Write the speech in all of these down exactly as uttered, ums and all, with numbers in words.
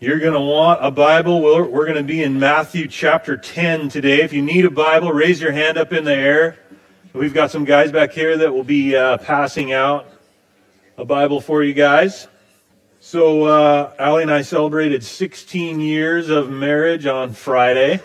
You're going to want a Bible. We're, we're going to be in Matthew chapter ten today. If you need a Bible, raise your hand up in the air. We've got some guys back here that will be uh, passing out a Bible for you guys. So uh, Allie and I celebrated sixteen years of marriage on Friday.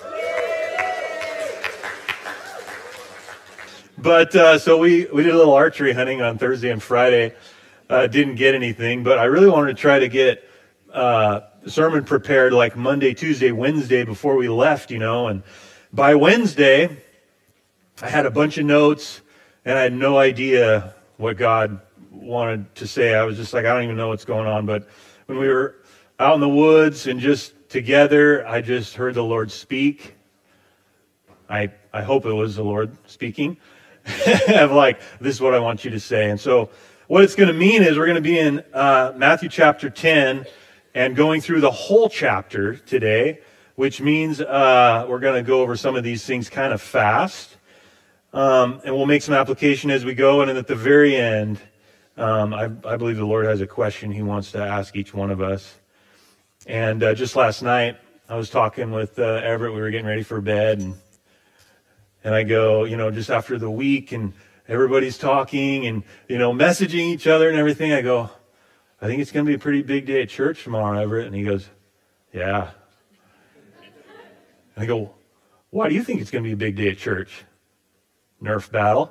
But uh, so we, we did a little archery hunting on Thursday and Friday. Uh, didn't get anything, but I really wanted to try to get uh, the sermon prepared like Monday, Tuesday, Wednesday before we left, you know. And by Wednesday, I had a bunch of notes, and I had no idea what God wanted to say. I was just like, I don't even know what's going on. But when we were out in the woods and just together, I just heard the Lord speak. I I hope it was the Lord speaking. I'm like, this is what I want you to say. And so what it's going to mean is we're going to be in uh, Matthew chapter ten and going through the whole chapter today, which means uh, we're going to go over some of these things kind of fast. Um, and we'll make some application as we go. And then at the very end, um, I, I believe the Lord has a question he wants to ask each one of us. And uh, just last night, I was talking with uh, Everett. We were getting ready for bed. And, and I go, you know, just after the week and everybody's talking and, you know, messaging each other and everything, I go, I think it's going to be a pretty big day at church tomorrow, Everett. And he goes, yeah. And I go, why do you think it's going to be a big day at church? Nerf battle.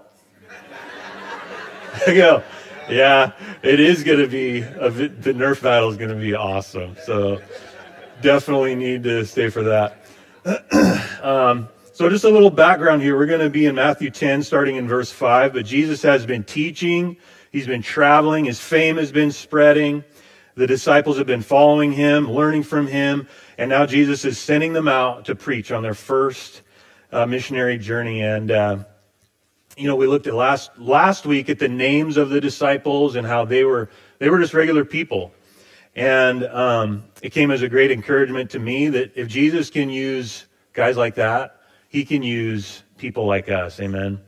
I go, yeah, it is going to be, a, the Nerf battle is going to be awesome. So definitely need to stay for that. um, so just a little background here. We're going to be in Matthew ten, starting in verse five. But Jesus has been teaching. He's been traveling. His fame has been spreading. The disciples have been following him, learning from him. And now Jesus is sending them out to preach on their first uh, missionary journey. And, uh, you know, we looked at last last week at the names of the disciples and how they were they were just regular people. And um, it came as a great encouragement to me that if Jesus can use guys like that, he can use people like us. Amen.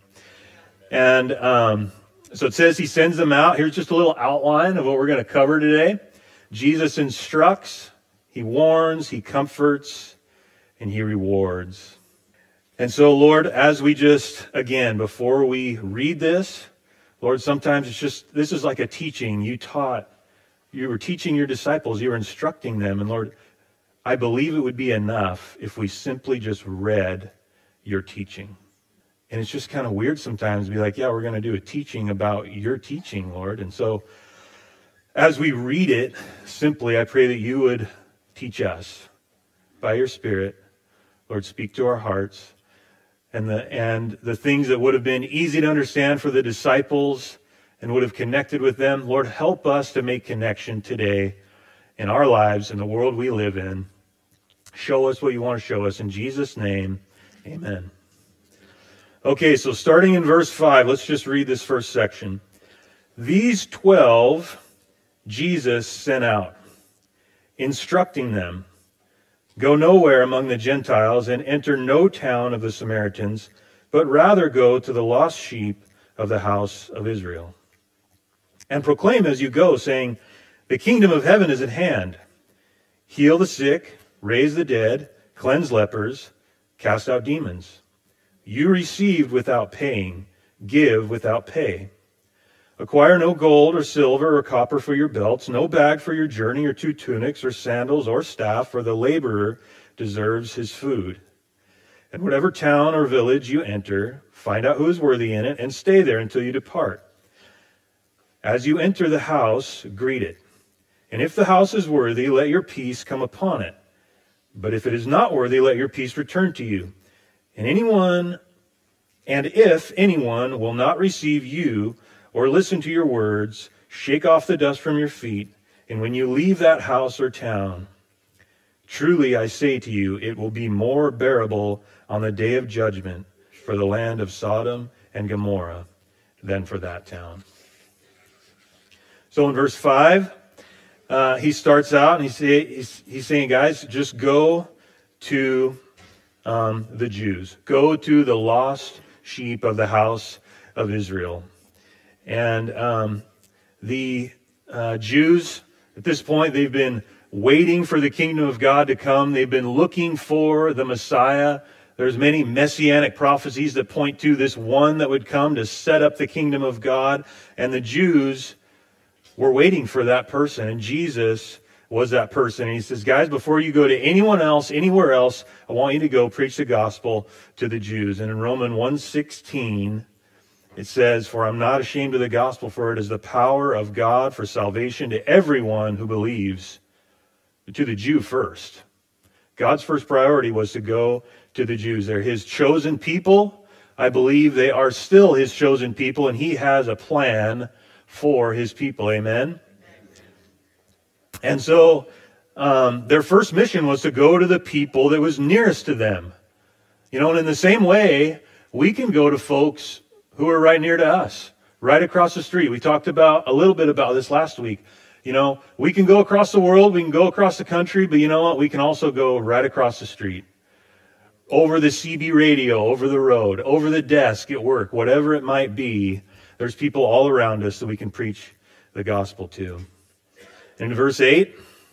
And um, so it says he sends them out. Here's just a little outline of what we're going to cover today. Jesus instructs, he warns, he comforts, and he rewards. And so, Lord, as we just, again, before we read this, Lord, sometimes it's just, this is like a teaching. You taught, you were teaching your disciples, you were instructing them. And Lord, I believe it would be enough if we simply just read your teaching. And it's just kind of weird sometimes to be like, yeah, we're going to do a teaching about your teaching, Lord. And so as we read it, simply, I pray that you would teach us by your Spirit. Lord, speak to our hearts. And the, and the things that would have been easy to understand for the disciples and would have connected with them, Lord, help us to make connection today in our lives, in the world we live in. Show us what you want to show us. In Jesus' name, amen. Okay, so starting in verse five, let's just read this first section. These twelve Jesus sent out, instructing them, go nowhere among the Gentiles and enter no town of the Samaritans, but rather go to the lost sheep of the house of Israel. And proclaim as you go, saying, the kingdom of heaven is at hand. Heal the sick, raise the dead, cleanse lepers, cast out demons. You received without paying, give without pay. Acquire no gold or silver or copper for your belts, no bag for your journey, or two tunics or sandals or staff, for the laborer deserves his food. And whatever town or village you enter, find out who is worthy in it, and stay there until you depart. As you enter the house, greet it. And if the house is worthy, let your peace come upon it. But if it is not worthy, let your peace return to you. And anyone, and if anyone will not receive you or listen to your words, shake off the dust from your feet. And when you leave that house or town, truly I say to you, it will be more bearable on the day of judgment for the land of Sodom and Gomorrah than for that town. So in verse five, uh, he starts out and he's, say, he's, he's saying, guys, just go to um, the Jews. Go to the lost sheep of the house of Israel. And um, the uh, Jews, at this point, they've been waiting for the kingdom of God to come. They've been looking for the Messiah. There's many messianic prophecies that point to this one that would come to set up the kingdom of God. And the Jews were waiting for that person. And Jesus was that person. And he says, guys, before you go to anyone else, anywhere else, I want you to go preach the gospel to the Jews. And in Romans one sixteen, it says, for I'm not ashamed of the gospel, for it is the power of God for salvation to everyone who believes, to the Jew first. God's first priority was to go to the Jews. They're his chosen people. I believe they are still his chosen people, and he has a plan for his people. Amen? And so um, their first mission was to go to the people that was nearest to them. You know, and in the same way, we can go to folks who are right near to us, right across the street. We talked about a little bit about this last week. You know, we can go across the world, we can go across the country, but you know what? We can also go right across the street. Over the C B radio, over the road, over the desk at work, whatever it might be, there's people all around us that we can preach the gospel to. In verse eight,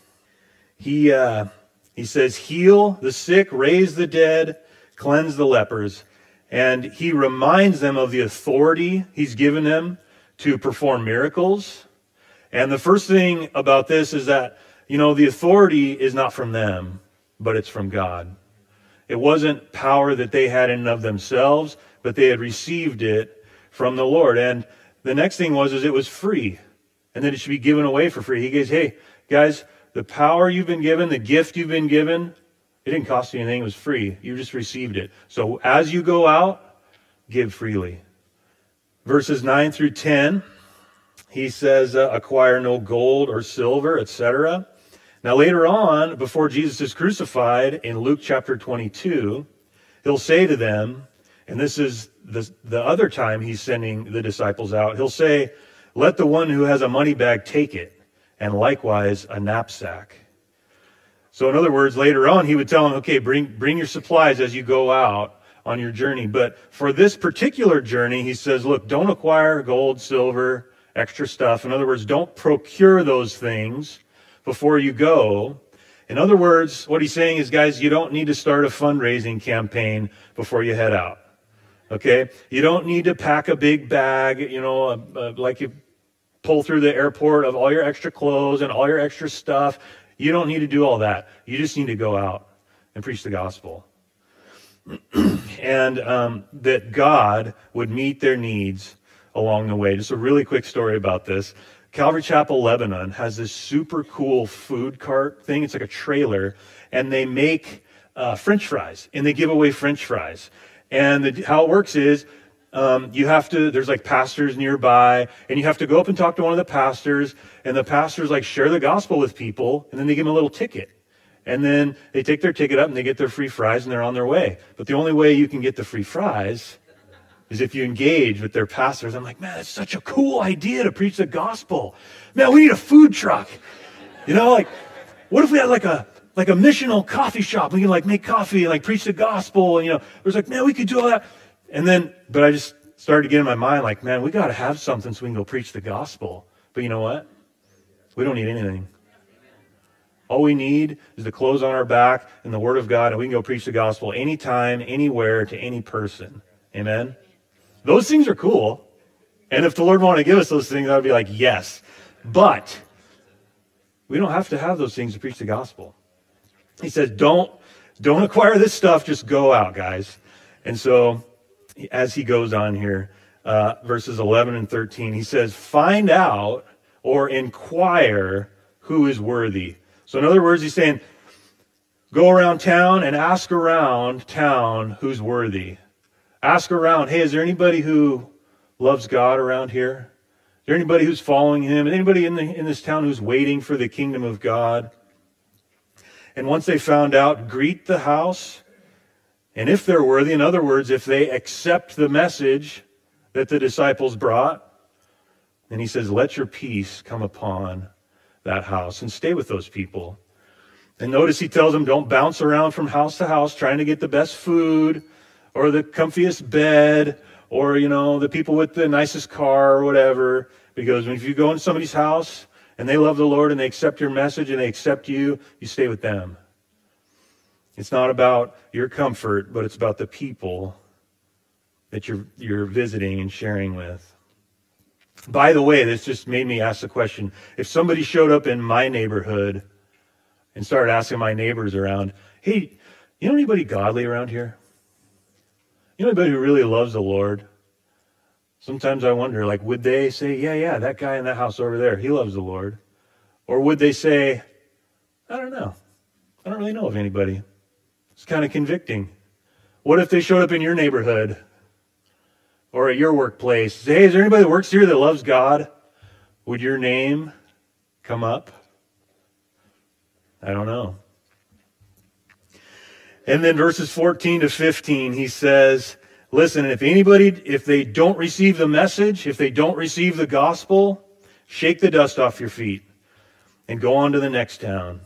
he, uh, he says, heal the sick, raise the dead, cleanse the lepers. And he reminds them of the authority he's given them to perform miracles. And the first thing about this is that, you know, the authority is not from them, but it's from God. It wasn't power that they had in and of themselves, but they had received it from the Lord. And the next thing was, is it was free. And that it should be given away for free. He goes, hey, guys, the power you've been given, the gift you've been given, it didn't cost you anything. It was free. You just received it. So as you go out, give freely. Verses nine through ten, he says, uh, acquire no gold or silver, et cetera. Now later on, before Jesus is crucified, in Luke chapter twenty-two, he'll say to them, and this is the, the other time he's sending the disciples out, he'll say, let the one who has a money bag take it, and likewise a knapsack. So in other words, later on, he would tell them, okay, bring, bring your supplies as you go out on your journey. But for this particular journey, he says, look, don't acquire gold, silver, extra stuff. In other words, don't procure those things before you go. In other words, what he's saying is, guys, you don't need to start a fundraising campaign before you head out. Okay? You don't need to pack a big bag, you know, uh, uh, like you pull through the airport of all your extra clothes and all your extra stuff. You don't need to do all that. You just need to go out and preach the gospel. and um, that God would meet their needs along the way. Just a really quick story about this. Calvary Chapel, Lebanon has this super cool food cart thing. It's like a trailer, and they make uh, French fries, and they give away French fries. And the, how it works is um, you have to, there's like pastors nearby, and you have to go up and talk to one of the pastors, and the pastors like share the gospel with people, and then they give them a little ticket. And then they take their ticket up and they get their free fries and they're on their way. But the only way you can get the free fries is if you engage with their pastors. I'm like, man, it's such a cool idea to preach the gospel. Man, we need a food truck. You know, like, what if we had like a like a missional coffee shop? We can like make coffee and like preach the gospel. And, you know, it was like, man, we could do all that. And then, but I just started to get in my mind like, man, we got to have something so we can go preach the gospel. But you know what? We don't need anything. All we need is the clothes on our back and the word of God, and we can go preach the gospel anytime, anywhere, to any person. Amen? Those things are cool. And if the Lord wanted to give us those things, I would be like, yes. But we don't have to have those things to preach the gospel. He says, don't, don't acquire this stuff. Just go out, guys. And so as he goes on here, uh, verses eleven and thirteen, he says, find out or inquire who is worthy. So in other words, he's saying, go around town and ask around town who's worthy. Ask around, hey, is there anybody who loves God around here? Is there anybody who's following him? Is anybody in, the, in this town who's waiting for the kingdom of God? And once they found out, greet the house. And if they're worthy, in other words, if they accept the message that the disciples brought, then he says, let your peace come upon that house and stay with those people. And notice he tells them, don't bounce around from house to house trying to get the best food or the comfiest bed or, you know, the people with the nicest car or whatever. Because if you go in somebody's house and they love the Lord and they accept your message and they accept you, you stay with them. It's not about your comfort, but it's about the people that you're, you're visiting and sharing with. By the way, this just made me ask the question, if somebody showed up in my neighborhood and started asking my neighbors around, hey, you know anybody godly around here? You know anybody who really loves the Lord? Sometimes I wonder, like, would they say, yeah, yeah, that guy in that house over there, he loves the Lord? Or would they say, I don't know. I don't really know of anybody. It's kind of convicting. What if they showed up in your neighborhood or at your workplace? Say, hey, is there anybody that works here that loves God? Would your name come up? I don't know. And then verses fourteen to fifteen, he says, listen, if anybody, if they don't receive the message, if they don't receive the gospel, shake the dust off your feet and go on to the next town.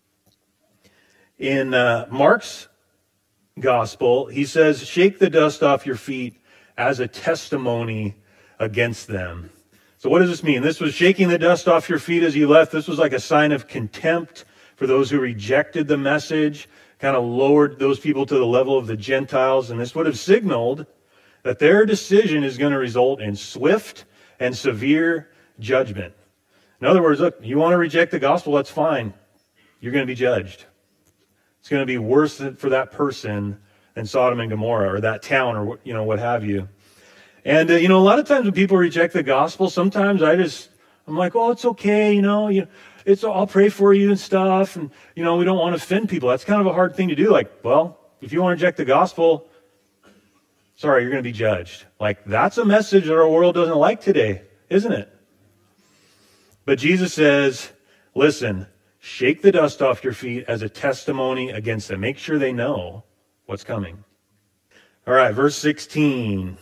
In uh, Mark's gospel, he says, shake the dust off your feet as a testimony against them. So what does this mean? This was shaking the dust off your feet as you left. This was like a sign of contempt for those who rejected the message, kind of lowered those people to the level of the Gentiles, and this would have signaled that their decision is going to result in swift and severe judgment. In other words, look, you want to reject the gospel, that's fine. You're going to be judged. It's going to be worse for that person than Sodom and Gomorrah or that town or, you know, what have you. And, uh, you know, a lot of times when people reject the gospel, sometimes I just, I'm like, oh, it's okay, you know, you it's I'll pray for you and stuff, and you know we don't want to offend people. That's kind of a hard thing to do. Like, well, if you want to reject the gospel, sorry, you're going to be judged. Like, that's a message that our world doesn't like today, isn't it? But Jesus says, listen, shake the dust off your feet as a testimony against them. Make sure they know what's coming. All right, verse sixteen.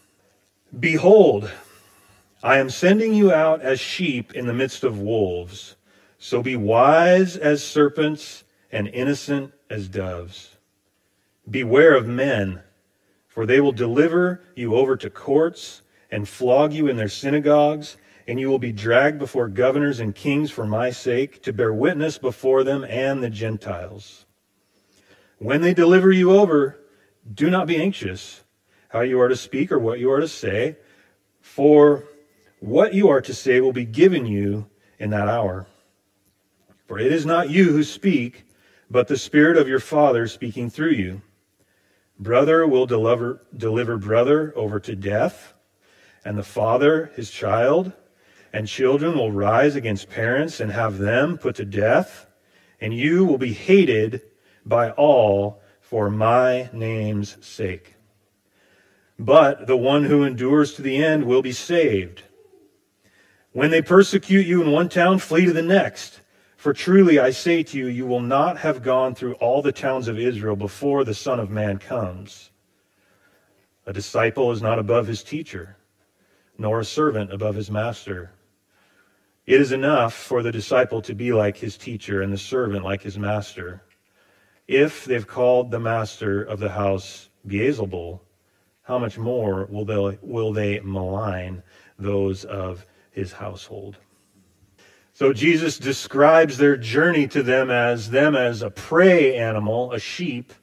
Behold, I am sending you out as sheep in the midst of wolves. So be wise as serpents and innocent as doves. Beware of men, for they will deliver you over to courts and flog you in their synagogues, and you will be dragged before governors and kings for my sake, to bear witness before them and the Gentiles. When they deliver you over, do not be anxious how you are to speak or what you are to say, for what you are to say will be given you in that hour. For it is not you who speak, but the Spirit of your Father speaking through you. Brother will deliver, deliver brother over to death, and the father his child, and children will rise against parents and have them put to death, and you will be hated by all for my name's sake. But the one who endures to the end will be saved. When they persecute you in one town, flee to the next. For truly I say to you, you will not have gone through all the towns of Israel before the Son of Man comes. A disciple is not above his teacher, nor a servant above his master. It is enough for the disciple to be like his teacher and the servant like his master. If they've called the master of the house Beelzebul, how much more will they, will they malign those of his household? So Jesus describes their journey to them as them as a prey animal, a sheep,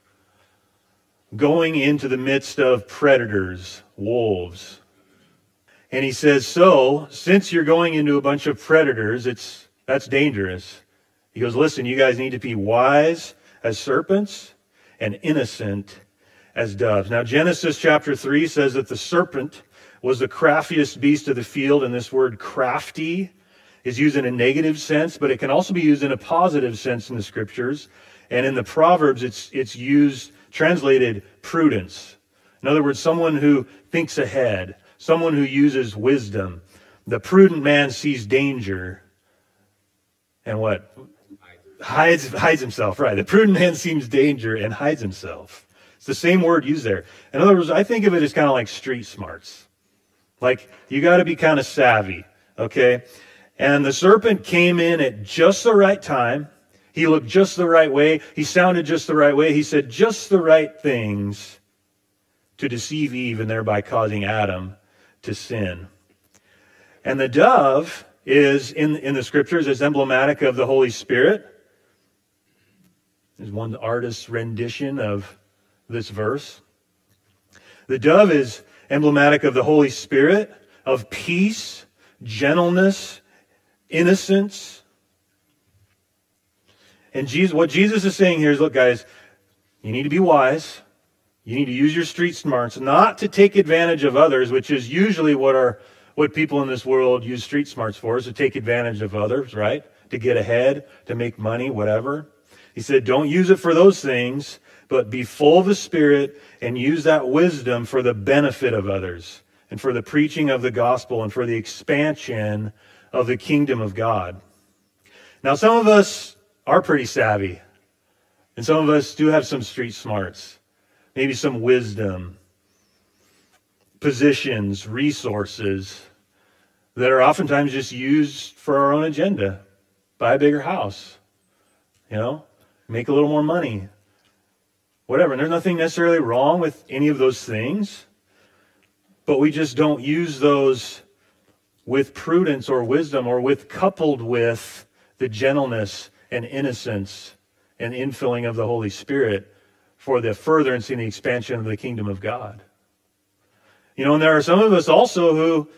going into the midst of predators, wolves. And he says, so, since you're going into a bunch of predators, it's that's dangerous. He goes, listen, you guys need to be wise as serpents and innocent as doves. Now, Genesis chapter three says that the serpent was the craftiest beast of the field, and this word crafty is used in a negative sense, but it can also be used in a positive sense in the scriptures. And in the Proverbs, it's it's used, translated prudence. In other words, someone who thinks ahead, someone who uses wisdom. The prudent man sees danger and what? Hides, hides himself, right. The prudent man sees danger and hides himself. It's the same word used there. In other words, I think of it as kind of like street smarts. Like, you got to be kind of savvy, okay? And the serpent came in at just the right time. He looked just the right way. He sounded just the right way. He said just the right things to deceive Eve and thereby causing Adam to sin. And the dove is in, in the scriptures is emblematic of the Holy Spirit. There's one artist's rendition of this verse. The dove is emblematic of the Holy Spirit, of peace, gentleness, innocence. And Jesus, what Jesus is saying here is, look, guys, you need to be wise. You need to use your street smarts, not to take advantage of others, which is usually what our what people in this world use street smarts for, is to take advantage of others, right? To get ahead, to make money, whatever. He said, don't use it for those things, but be full of the Spirit and use that wisdom for the benefit of others and for the preaching of the gospel and for the expansion of the kingdom of God. Now, some of us are pretty savvy, and some of us do have some street smarts, maybe some wisdom, positions, resources that are oftentimes just used for our own agenda. Buy a bigger house, you know, make a little more money, whatever. And there's nothing necessarily wrong with any of those things, but we just don't use those with prudence or wisdom, or with coupled with the gentleness and innocence and infilling of the Holy Spirit for the furtherance and the expansion of the kingdom of God. You know, and there are some of us also who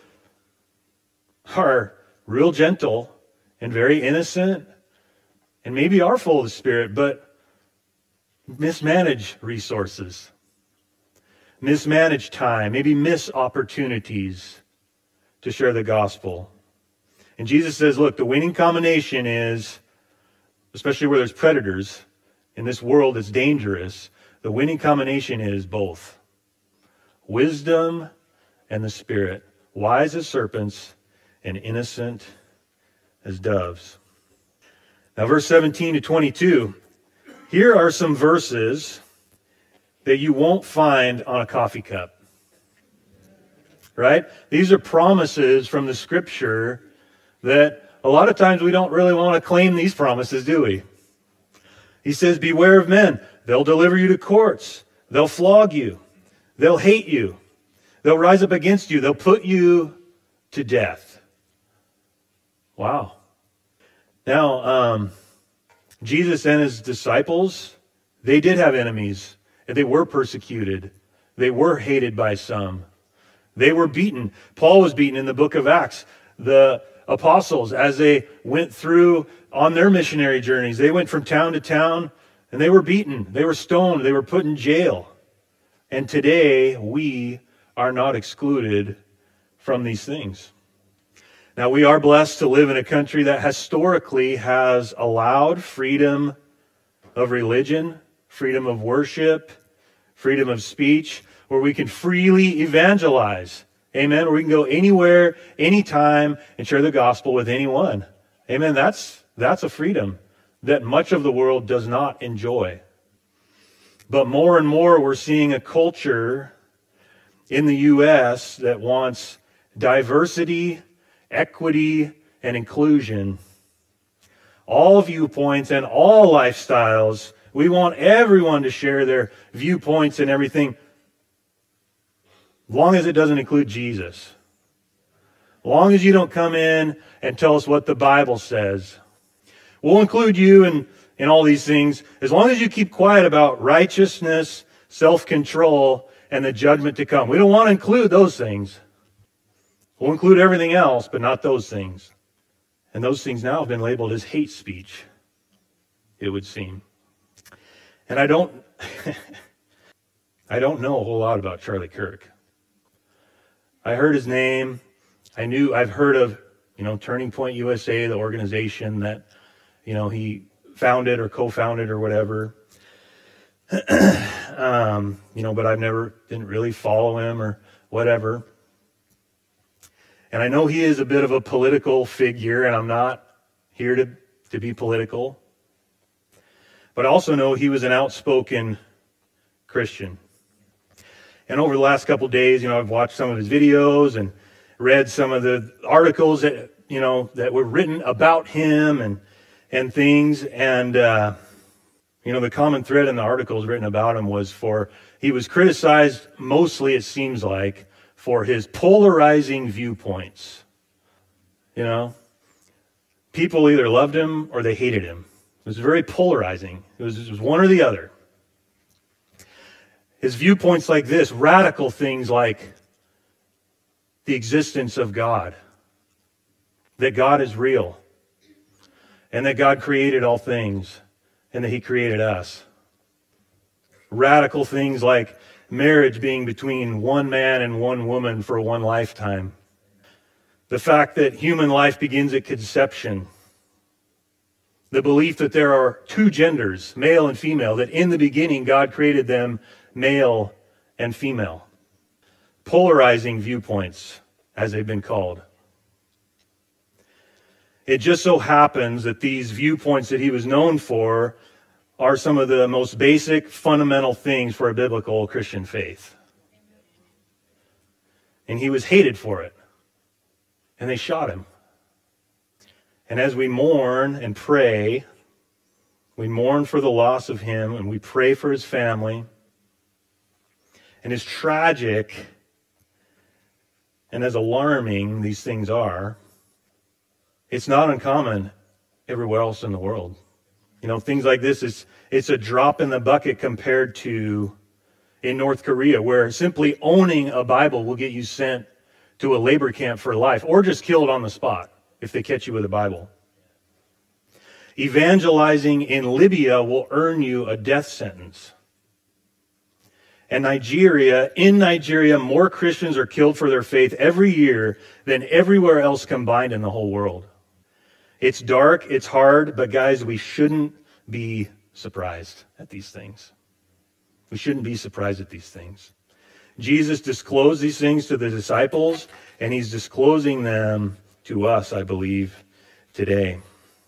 are real gentle and very innocent and maybe are full of the Spirit, but mismanage resources, mismanage time, maybe miss opportunities to share the gospel. And Jesus says, look, the winning combination is, especially where there's predators in this world that's dangerous, the winning combination is both. Wisdom and the Spirit, wise as serpents and innocent as doves. Now, verse seventeen to twenty-two, here are some verses that you won't find on a coffee cup. Right? These are promises from the Scripture that a lot of times we don't really want to claim these promises, do we? He says, beware of men. They'll deliver you to courts. They'll flog you. They'll hate you. They'll rise up against you. They'll put you to death. Wow. Now, um, Jesus and his disciples, they did have enemies, and they were persecuted. They were hated by some. They were beaten. Paul was beaten in the book of Acts. The apostles, as they went through on their missionary journeys, they went from town to town, and they were beaten. They were stoned. They were put in jail. And today, we are not excluded from these things. Now, we are blessed to live in a country that historically has allowed freedom of religion, freedom of worship, freedom of speech, where we can freely evangelize. Amen. Where we can go anywhere, anytime, and share the gospel with anyone. Amen. That's, that's a freedom that much of the world does not enjoy. But more and more, we're seeing a culture in the U S that wants diversity, equity, and inclusion. All viewpoints and all lifestyles. We want everyone to share their viewpoints and everything, as long as it doesn't include Jesus. As long as you don't come in and tell us what the Bible says. We'll include you in, in all these things, as long as you keep quiet about righteousness, self-control, and the judgment to come. We don't want to include those things. We'll include everything else, but not those things. And those things now have been labeled as hate speech, it would seem. And I don't, I don't know a whole lot about Charlie Kirk. I heard his name. I knew, I've heard of, you know, Turning Point U S A, the organization that, you know, he founded or co-founded or whatever. um, you know, but I've never, didn't really follow him or whatever. And I know he is a bit of a political figure, and I'm not here to, to be political. But I also know he was an outspoken Christian. And over the last couple of days, you know, I've watched some of his videos and read some of the articles that, you know, that were written about him and and things. And, uh, you know, the common thread in the articles written about him was for, he was criticized mostly, it seems like, for his polarizing viewpoints. You know, People either loved him or they hated him. It was very polarizing. It was, it was one or the other. His viewpoints like this, radical things like the existence of God, that God is real, and that God created all things, and that he created us. Radical things like marriage being between one man and one woman for one lifetime. The fact that human life begins at conception. The belief that there are two genders, male and female, that in the beginning God created them male and female. Polarizing viewpoints, as they've been called. It just so happens that these viewpoints that he was known for are some of the most basic, fundamental things for a biblical Christian faith. And he was hated for it. And they shot him. And as we mourn and pray, we mourn for the loss of him, and we pray for his family. And as tragic and as alarming these things are, it's not uncommon everywhere else in the world. You know, things like this, is it's a drop in the bucket compared to in North Korea, where simply owning a Bible will get you sent to a labor camp for life, or just killed on the spot if they catch you with a Bible. Evangelizing in Libya will earn you a death sentence. And Nigeria, in Nigeria, more Christians are killed for their faith every year than everywhere else combined in the whole world. It's dark, it's hard, but guys, we shouldn't be surprised at these things. We shouldn't be surprised at these things. Jesus disclosed these things to the disciples, and he's disclosing them to us, I believe, today.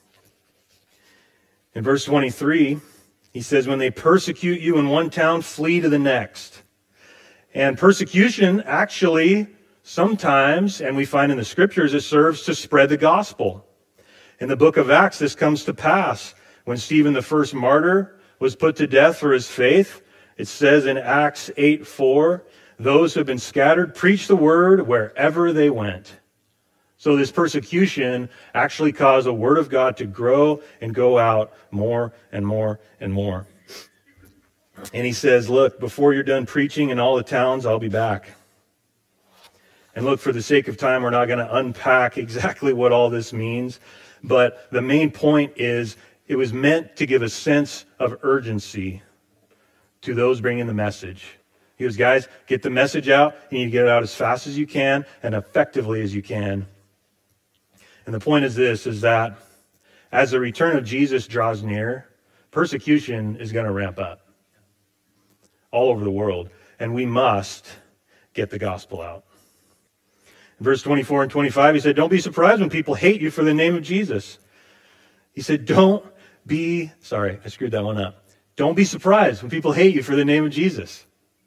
In verse twenty-three, he says, when they persecute you in one town, flee to the next. And persecution actually sometimes, and we find in the scriptures, it serves to spread the gospel. In the book of Acts, this comes to pass. When Stephen, the first martyr, was put to death for his faith, it says in Acts eight four, those who have been scattered preach the word wherever they went. So this persecution actually caused the word of God to grow and go out more and more and more. And he says, look, before you're done preaching in all the towns, I'll be back. And look, for the sake of time, we're not going to unpack exactly what all this means. But the main point is it was meant to give a sense of urgency to those bringing the message. He goes, guys, get the message out. You need to get it out as fast as you can and effectively as you can. And the point is this, is that as the return of Jesus draws near, persecution is going to ramp up all over the world. And we must get the gospel out. In verse twenty-four and twenty-five, he said, don't be surprised when people hate you for the name of Jesus. He said, don't be, sorry, I screwed that one up. Don't be surprised when people hate you for the name of Jesus.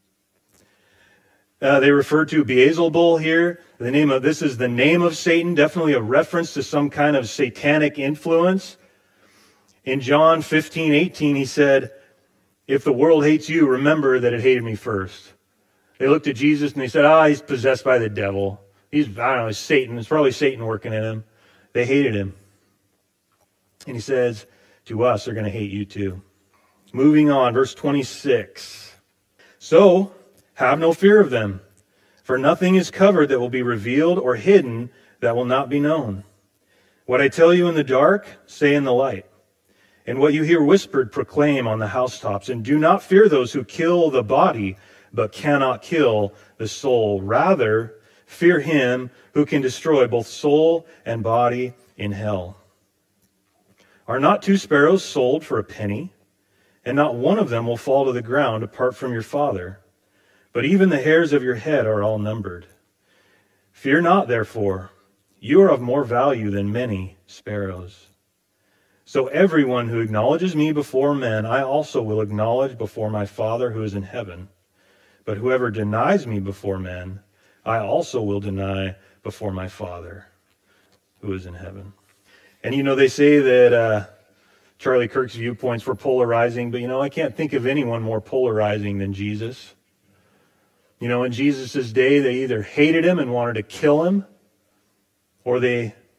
Uh, they refer to Beelzebul here. The name of this is the name of Satan, definitely a reference to some kind of satanic influence. In John fifteen eighteen, he said, if the world hates you, remember that it hated me first. They looked at Jesus and they said, ah, he's possessed by the devil. He's, I don't know, he's Satan. It's probably Satan working in him. They hated him. And he says, to us, they're going to hate you too. Moving on, verse twenty-six. So, have no fear of them, for nothing is covered that will be revealed, or hidden that will not be known. What I tell you in the dark, say in the light. And what you hear whispered, proclaim on the housetops. And do not fear those who kill the body, but cannot kill the soul. Rather, fear him who can destroy both soul and body in hell. Are not two sparrows sold for a penny? And not one of them will fall to the ground apart from your Father. But even the hairs of your head are all numbered. Fear not, therefore. You are of more value than many sparrows. So everyone who acknowledges me before men, I also will acknowledge before my Father who is in heaven. But whoever denies me before men, I also will deny before my Father who is in heaven. And you know, they say that uh, Charlie Kirk's viewpoints were polarizing, but you know, I can't think of anyone more polarizing than Jesus. You know, in Jesus' day, they either hated him and wanted to kill him, or they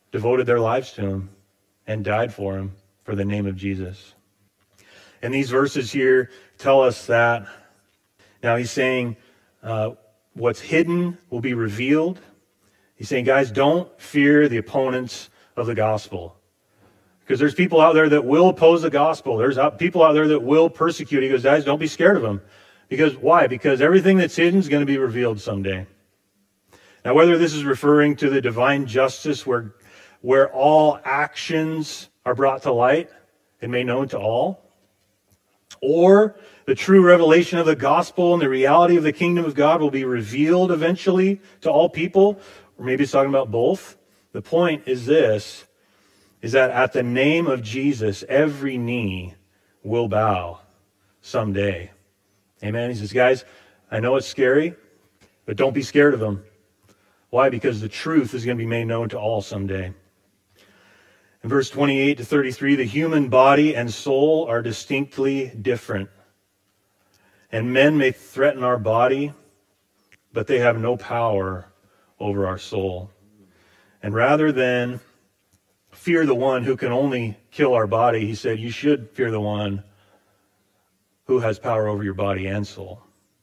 devoted their lives to him and died for him for the name of Jesus. And these verses here tell us that. Now he's saying uh, what's hidden will be revealed. He's saying, guys, don't fear the opponents of the gospel. Because there's people out there that will oppose the gospel. There's people out there that will persecute. He goes, guys, don't be scared of them. Because why? Because everything that's hidden is going to be revealed someday. Now, whether this is referring to the divine justice where, where all actions are brought to light and made known to all, or the true revelation of the gospel and the reality of the kingdom of God will be revealed eventually to all people, or maybe it's talking about both. The point is this, is that at the name of Jesus, every knee will bow someday. Amen. He says, guys, I know it's scary, but don't be scared of them. Why? Because the truth is going to be made known to all someday. In verse twenty-eight to thirty-three, the human body and soul are distinctly different. And men may threaten our body, but they have no power over our soul. And rather than fear the one who can only kill our body, he said, you should fear the one who has power over your body and soul.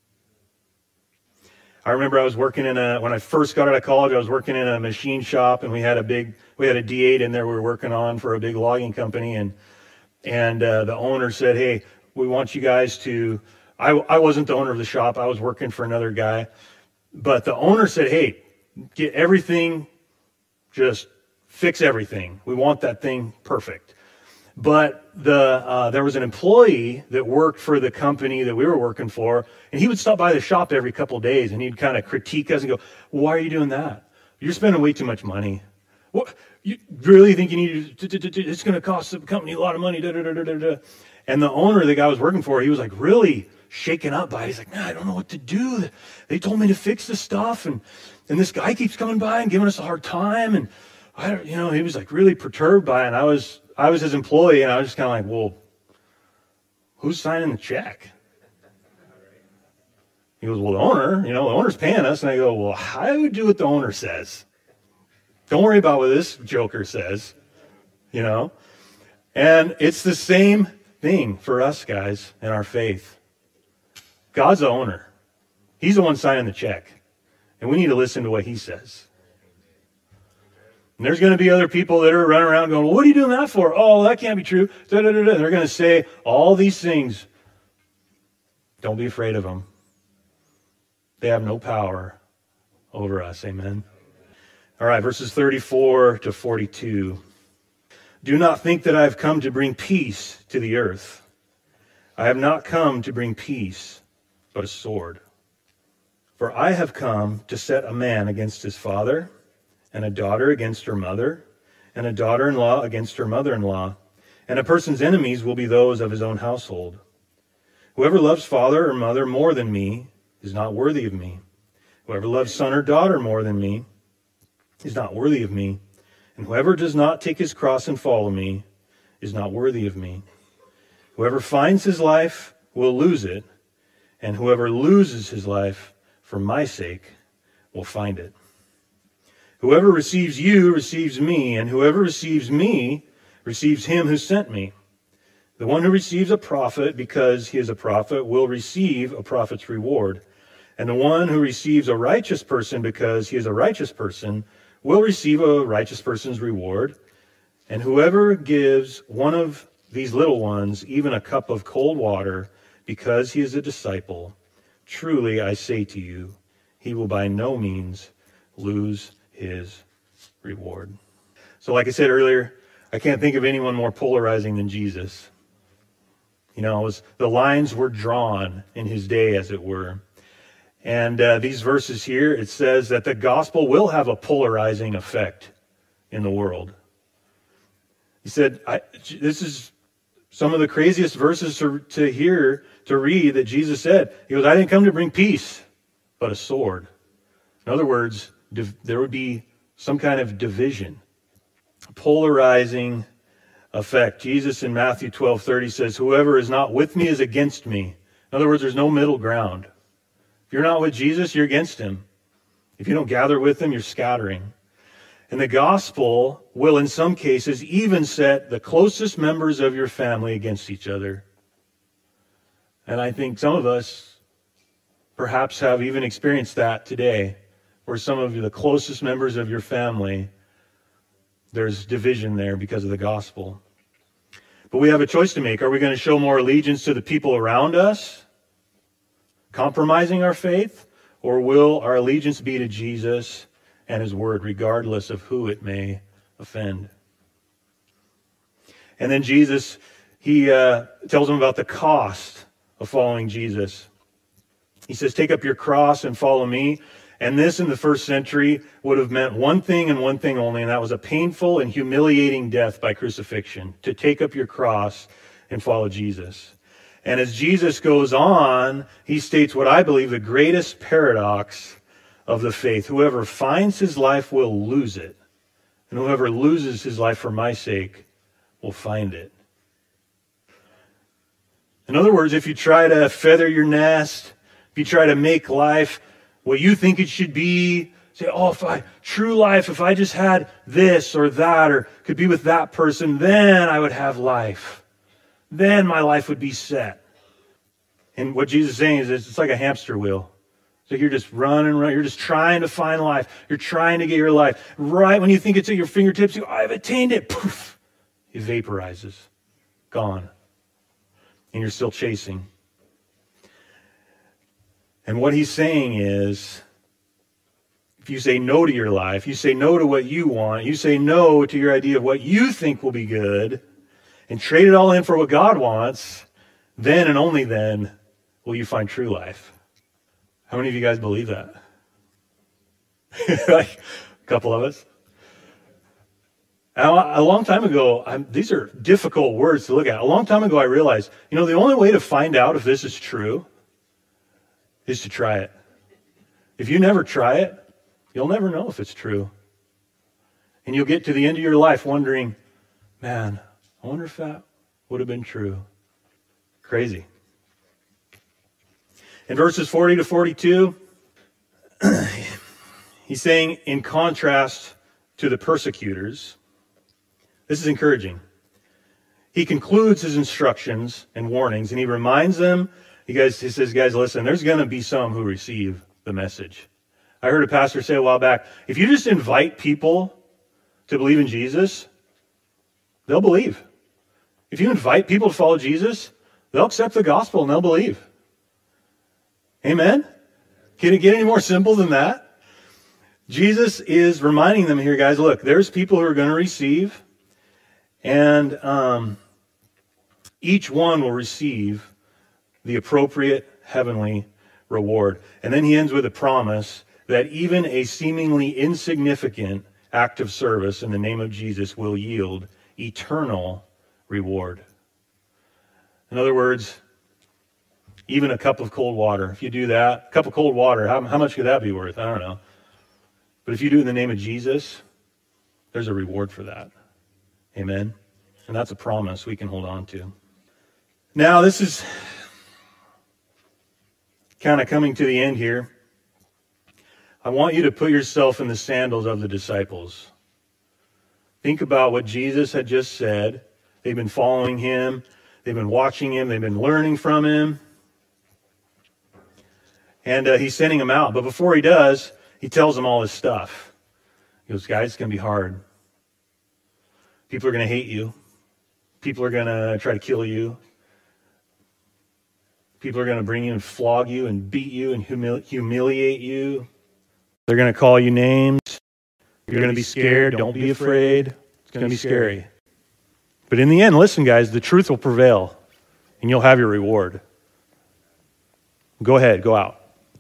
I remember I was working in a, when I first got out of college, I was working in a machine shop, and we had a big, we had a D eight in there we were working on for a big logging company, and and uh, the owner said, hey, we want you guys to, I, I wasn't the owner of the shop, I was working for another guy, but the owner said, hey, get everything, just fix everything. We want that thing perfect. But the uh, there was an employee that worked for the company that we were working for, and he would stop by the shop every couple of days, and he'd kind of critique us and go, well, why are you doing that? You're spending way too much money. What, you really think you need to, to, to, to it's going to cost the company a lot of money? Da, da, da, da, da. And the owner, the guy I was working for, he was like really shaken up by it. He's like, nah, I don't know what to do. They told me to fix the stuff, and, and this guy keeps coming by and giving us a hard time, and I don't, you know, he was like really perturbed by it, and I was... I was his employee, and I was just kind of like, well, who's signing the check? He goes, well, the owner, you know, the owner's paying us. And I go, well, I would do what the owner says. Don't worry about what this joker says, you know. And it's the same thing for us, guys, in our faith. God's the owner. He's the one signing the check. And we need to listen to what he says. And there's going to be other people that are running around going, well, what are you doing that for? Oh, that can't be true. Da, da, da, da. They're going to say all these things. Don't be afraid of them. They have no power over us. Amen. All right, verses thirty-four to forty-two. Do not think that I have come to bring peace to the earth. I have not come to bring peace, but a sword. For I have come to set a man against his father, and a daughter against her mother, and a daughter-in-law against her mother-in-law, and a person's enemies will be those of his own household. Whoever loves father or mother more than me is not worthy of me. Whoever loves son or daughter more than me is not worthy of me. And whoever does not take his cross and follow me is not worthy of me. Whoever finds his life will lose it, and whoever loses his life for my sake will find it. Whoever receives you receives me, and whoever receives me receives him who sent me. The one who receives a prophet because he is a prophet will receive a prophet's reward. And the one who receives a righteous person because he is a righteous person will receive a righteous person's reward. And whoever gives one of these little ones even a cup of cold water because he is a disciple, truly I say to you, he will by no means lose his reward. So like I said earlier, I can't think of anyone more polarizing than Jesus. You know, it was, the lines were drawn in his day, as it were. And uh, these verses here, it says that the gospel will have a polarizing effect in the world. He said, I, this is some of the craziest verses to, to hear, to read, that Jesus said. He goes, I didn't come to bring peace, but a sword. In other words, there would be some kind of division, polarizing effect. Jesus in Matthew twelve thirty says, whoever is not with me is against me. In other words, there's no middle ground. If you're not with Jesus, you're against him. If you don't gather with him, you're scattering. And the gospel will, in some cases, even set the closest members of your family against each other. And I think some of us perhaps have even experienced that today, where some of you, the closest members of your family, there's division there because of the gospel. But we have a choice to make. Are we going to show more allegiance to the people around us, compromising our faith? Or will our allegiance be to Jesus and his word, regardless of who it may offend? And then Jesus, he uh, tells them about the cost of following Jesus. He says, take up your cross and follow me. And this in the first century would have meant one thing and one thing only, and that was a painful and humiliating death by crucifixion, to take up your cross and follow Jesus. And as Jesus goes on, he states what I believe the greatest paradox of the faith. Whoever finds his life will lose it, and whoever loses his life for my sake will find it. In other words, if you try to feather your nest, if you try to make life what you think it should be, say, oh, if I, true life, if I just had this or that, or could be with that person, then I would have life. Then my life would be set. And what Jesus is saying is it's like a hamster wheel. So you're just running, running, you're just trying to find life. You're trying to get your life. Right when you think it's at your fingertips, you go, I've attained it. Poof, it vaporizes. Gone. And you're still chasing. And what he's saying is, if you say no to your life, you say no to what you want, you say no to your idea of what you think will be good, and trade it all in for what God wants, then and only then will you find true life. How many of you guys believe that? Like a couple of us. A long time ago, I'm, these are difficult words to look at. A long time ago, I realized, you know, the only way to find out if this is true is to try it. If you never try it, you'll never know if it's true. And you'll get to the end of your life wondering, man, I wonder if that would have been true. Crazy. In verses forty to forty-two, he's saying, in contrast to the persecutors, this is encouraging. He concludes his instructions and warnings, and he reminds them, he, guys, he says, guys, listen, there's going to be some who receive the message. I heard a pastor say a while back, if you just invite people to believe in Jesus, they'll believe. If you invite people to follow Jesus, they'll accept the gospel and they'll believe. Amen? Can it get any more simple than that? Jesus is reminding them here, guys, look, there's people who are going to receive, and um, each one will receive the appropriate heavenly reward. And then he ends with a promise that even a seemingly insignificant act of service in the name of Jesus will yield eternal reward. In other words, even a cup of cold water. If you do that, a cup of cold water, how, how much could that be worth? I don't know. But if you do it in the name of Jesus, there's a reward for that. Amen? And that's a promise we can hold on to. Now, this is kind of coming to the end here. I want you to put yourself in the sandals of the disciples. Think about what Jesus had just said. They've been following him. They've been watching him. They've been learning from him. And uh, he's sending them out. But before he does, he tells them all this stuff. He goes, guys, it's going to be hard. People are going to hate you. People are going to try to kill you. People are going to bring you and flog you and beat you and humili- humiliate you. They're going to call you names. You're going to be scared. Don't be afraid. It's going to be scary. But in the end, listen, guys, the truth will prevail, and you'll have your reward. Go ahead, go out.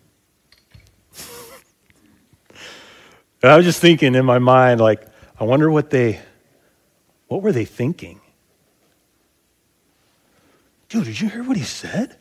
And I was just thinking in my mind, like, I wonder what they, what were they thinking? Dude, did you hear what he said?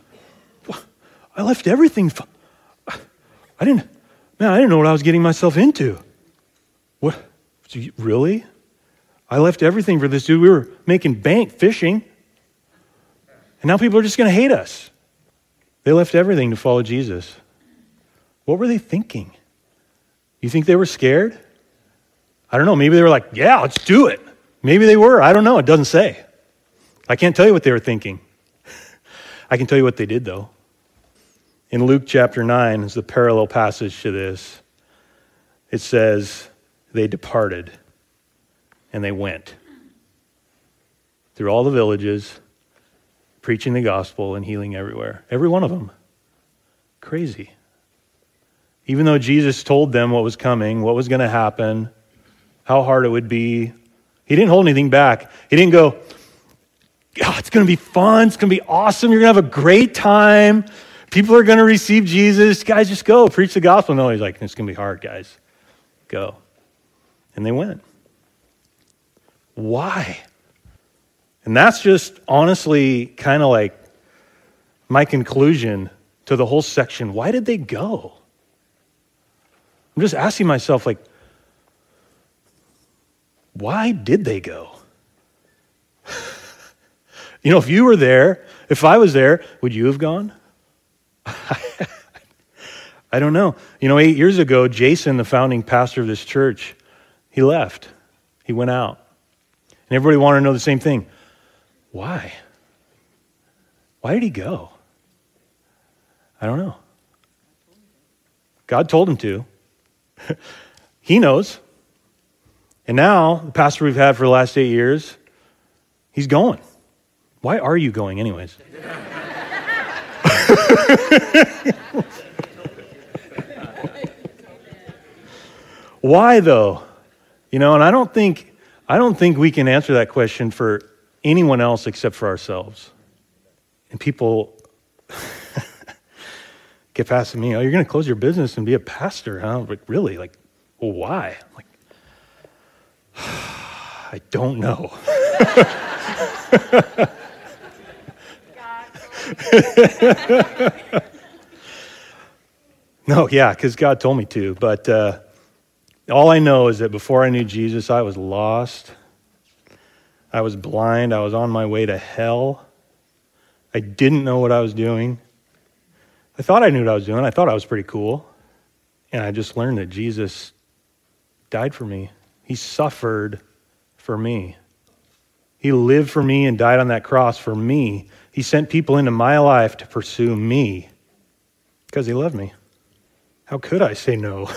I left everything. I didn't, man, I didn't know what I was getting myself into. What, really? I left everything for this dude. We were making bank fishing. And now people are just going to hate us. They left everything to follow Jesus. What were they thinking? You think they were scared? I don't know, maybe they were like, yeah, let's do it. Maybe they were, I don't know, it doesn't say. I can't tell you what they were thinking. I can tell you what they did though. In Luke chapter nine is the parallel passage to this. It says, they departed and they went through all the villages, preaching the gospel and healing everywhere. Every one of them. Crazy. Even though Jesus told them what was coming, what was going to happen, how hard it would be, he didn't hold anything back. He didn't go, oh, it's going to be fun. It's going to be awesome. You're going to have a great time. People are going to receive Jesus. Guys, just go. Preach the gospel. No, he's like, it's going to be hard, guys. Go. And they went. Why? And that's just honestly kind of like my conclusion to the whole section. Why did they go? I'm just asking myself, like, why did they go? You know, if you were there, if I was there, would you have gone? I don't know. You know, eight years ago, Jason, the founding pastor of this church, he left. He went out. And everybody wanted to know the same thing. Why? Why did he go? I don't know. God told him to. He knows. And now, the pastor we've had for the last eight years, he's going. Why are you going anyways? Why though? You know, and I don't think I don't think we can answer that question for anyone else except for ourselves. And people kept asking me, oh, you're going to close your business and be a pastor, huh? Like, really? Like, well, why? I'm like, I don't know. No, yeah, because God told me to. But uh, all I know is that before I knew Jesus, I was lost. I was blind. I was on my way to hell. I didn't know what I was doing. I thought I knew what I was doing. I thought I was pretty cool. And I just learned that Jesus died for me. He suffered for me. He lived for me and died on that cross for me. He sent people into my life to pursue me because he loved me. How could I say no?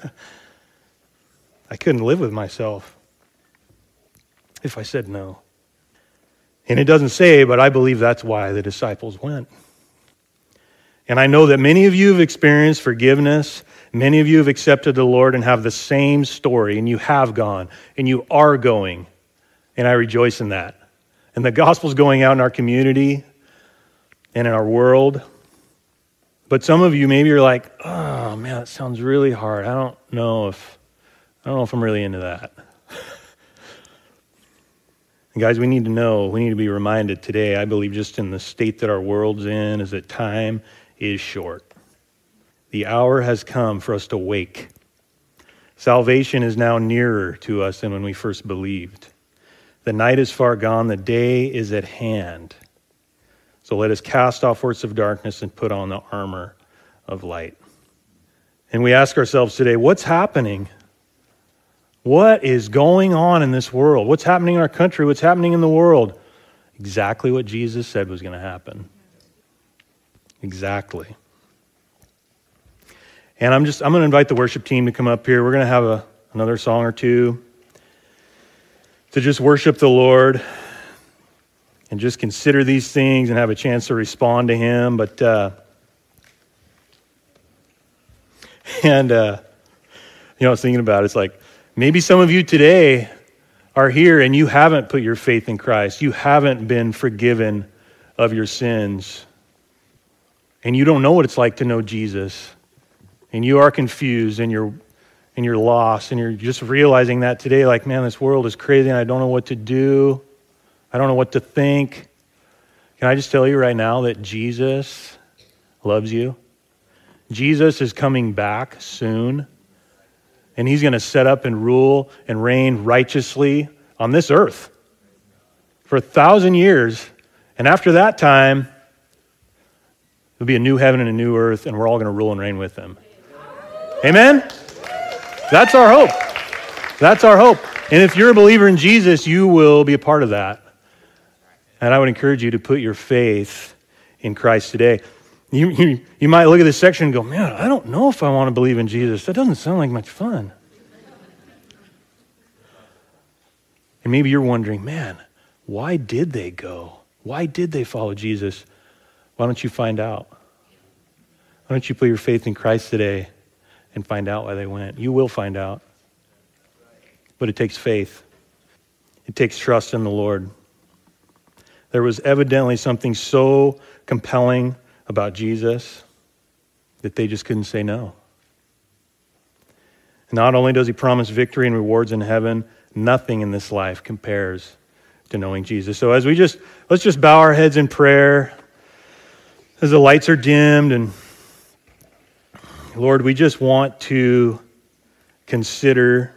I couldn't live with myself if I said no. And it doesn't say, but I believe that's why the disciples went. And I know that many of you have experienced forgiveness. Many of you have accepted the Lord and have the same story, and you have gone, and you are going. And I rejoice in that. And the gospel's going out in our community and in our world. But some of you, maybe you're like, oh man, that sounds really hard. I don't know if, I don't know if I'm really into that. And guys, we need to know, we need to be reminded today, I believe just in the state that our world's in, is that time is short. The hour has come for us to wake. Salvation is now nearer to us than when we first believed. The night is far gone, the day is at hand. So let us cast off works of darkness and put on the armor of light. And we ask ourselves today, what's happening? What is going on in this world? What's happening in our country? What's happening in the world? Exactly what Jesus said was going to happen. Exactly. And I'm just, I'm going to invite the worship team to come up here. We're going to have a, another song or two to just worship the Lord and just consider these things and have a chance to respond to him. But, uh, and, uh, you know, I was thinking about it, it's like, maybe some of you today are here and you haven't put your faith in Christ. You haven't been forgiven of your sins. And you don't know what it's like to know Jesus. And you are confused and you're and you're lost and you're just realizing that today, like, man, this world is crazy and I don't know what to do. I don't know what to think. Can I just tell you right now that Jesus loves you? Jesus is coming back soon. And he's going to set up and rule and reign righteously on this earth for a thousand years. And after that time, there'll be a new heaven and a new earth, and we're all going to rule and reign with him. Amen? That's our hope. That's our hope. And if you're a believer in Jesus, you will be a part of that. And I would encourage you to put your faith in Christ today. You, you, you might look at this section and go, man, I don't know if I want to believe in Jesus. That doesn't sound like much fun. And maybe you're wondering, man, why did they go? Why did they follow Jesus? Why don't you find out? Why don't you put your faith in Christ today and find out why they went? You will find out. But it takes faith. It takes trust in the Lord. There was evidently something so compelling about Jesus that they just couldn't say no. Not only does he promise victory and rewards in heaven, nothing in this life compares to knowing Jesus. So as we just, let's just bow our heads in prayer as the lights are dimmed. And Lord, we just want to consider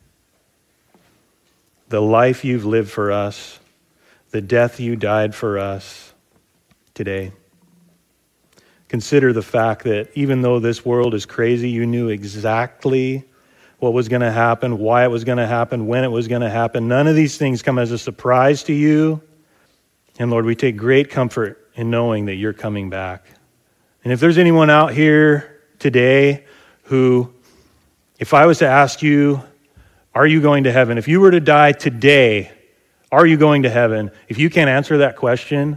the life you've lived for us, the death you died for us today. Consider the fact that even though this world is crazy, you knew exactly what was going to happen, why it was going to happen, when it was going to happen. None of these things come as a surprise to you. And Lord, we take great comfort in knowing that you're coming back. And if there's anyone out here today who, if I was to ask you, are you going to heaven? If you were to die today, are you going to heaven? If you can't answer that question,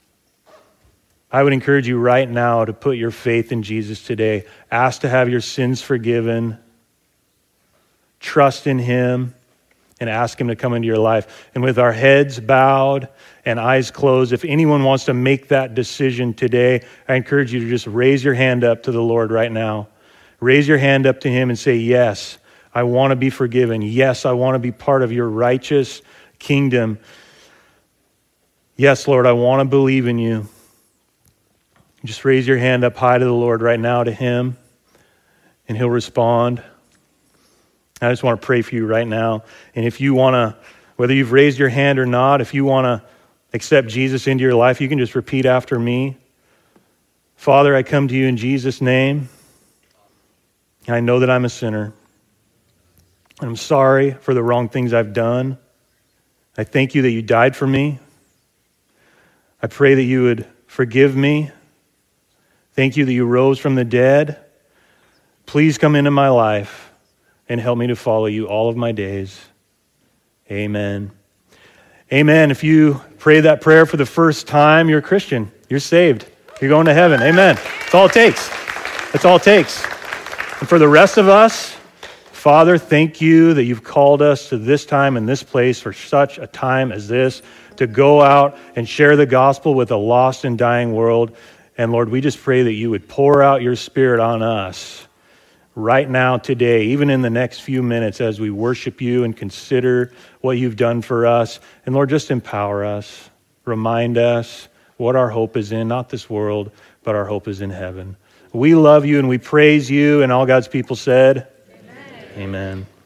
I would encourage you right now to put your faith in Jesus today. Ask to have your sins forgiven. Trust in him and ask him to come into your life. And with our heads bowed and eyes closed, if anyone wants to make that decision today, I encourage you to just raise your hand up to the Lord right now. Raise your hand up to him and say, yes, I want to be forgiven. Yes, I want to be part of your righteous kingdom. Yes, Lord, I want to believe in you. Just raise your hand up high to the Lord right now to him, and he'll respond. I just want to pray for you right now. And if you want to, whether you've raised your hand or not, if you want to accept Jesus into your life, you can just repeat after me. Father, I come to you in Jesus' name, and I know that I'm a sinner. I'm sorry for the wrong things I've done. I thank you that you died for me. I pray that you would forgive me. Thank you that you rose from the dead. Please come into my life and help me to follow you all of my days. Amen. Amen. If you pray that prayer for the first time, you're a Christian. You're saved. You're going to heaven. Amen. That's all it takes. That's all it takes. And for the rest of us, Father, thank you that you've called us to this time and this place for such a time as this, to go out and share the gospel with a lost and dying world. And Lord, we just pray that you would pour out your Spirit on us right now, today, even in the next few minutes as we worship you and consider what you've done for us. And Lord, just empower us. Remind us what our hope is in, not this world, but our hope is in heaven. We love you and we praise you, and all God's people said, Amen. Amen.